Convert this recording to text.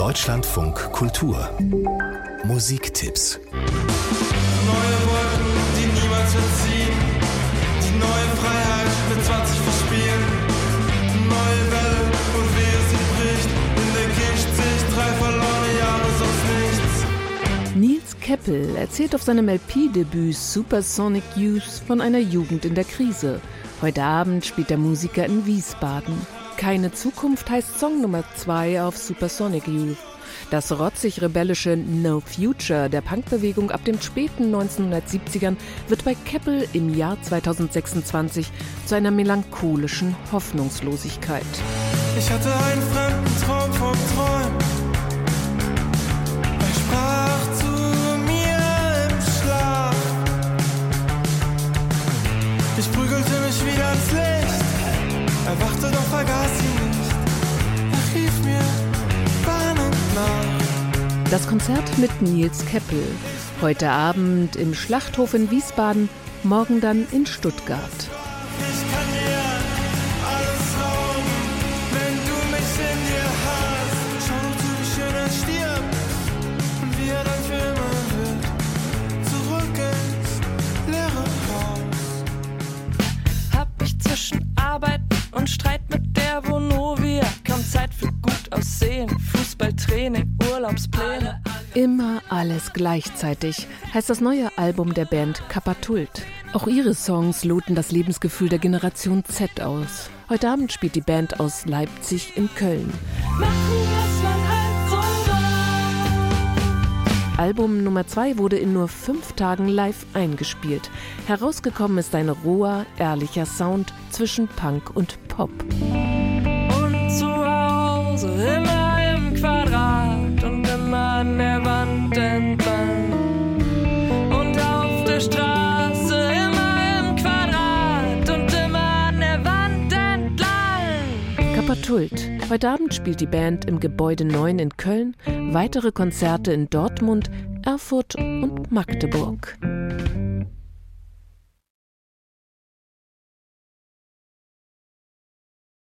Deutschlandfunk Kultur Musiktipps. Neue Wolken, die niemals verziehen. Die neue Freiheit mit 20 verspielen. Neue Welle und wehe sie bricht. In der Gegend sich 3 verlorene Jahre, sonst nichts. Nils Keppel erzählt auf seinem LP-Debüt Supersonic Youth von einer Jugend in der Krise. Heute Abend spielt der Musiker in Wiesbaden. Keine Zukunft heißt Song Nummer 2 auf Supersonic Youth. Das rotzig-rebellische No Future der Punkbewegung ab den späten 1970ern wird bei Keppel im Jahr 2026 zu einer melancholischen Hoffnungslosigkeit. Ich hatte einen fremden Traum vom Träumen. Er sprach zu mir im Schlaf. Ich prügelte mich wieder ans Licht. Er wachte, doch vergaß ihn nicht. Er rief mir warnend nach. Das Konzert mit Nils Keppel. Heute Abend im Schlachthof in Wiesbaden, morgen dann in Stuttgart. Ich kann dir alles rauben, wenn du mich in dir hast. Schau nur zu, wie schön er stirbt und wie er dann für immer wird. Zurück ins leere Haus. Hab ich zwischen Arbeit und Streit mit der Vonovia kaum Zeit für gut aussehen, Fußballtraining, Urlaubspläne. Immer alles gleichzeitig heißt das neue Album der Band Kapatult. Auch ihre Songs loten das Lebensgefühl der Generation Z aus. Heute Abend spielt die Band aus Leipzig in Köln. Machen, was man halt so macht. Album Nummer 2 wurde in nur 5 Tagen live eingespielt. Herausgekommen ist ein roher, ehrlicher Sound zwischen Punk und Pop. Und zu Hause immer im Quadrat und immer an der Wand entlang. Und auf der Straße immer im Quadrat und immer an der Wand entlang. Kapatult. Heute Abend spielt die Band im Gebäude 9 in Köln, weitere Konzerte in Dortmund, Erfurt und Magdeburg.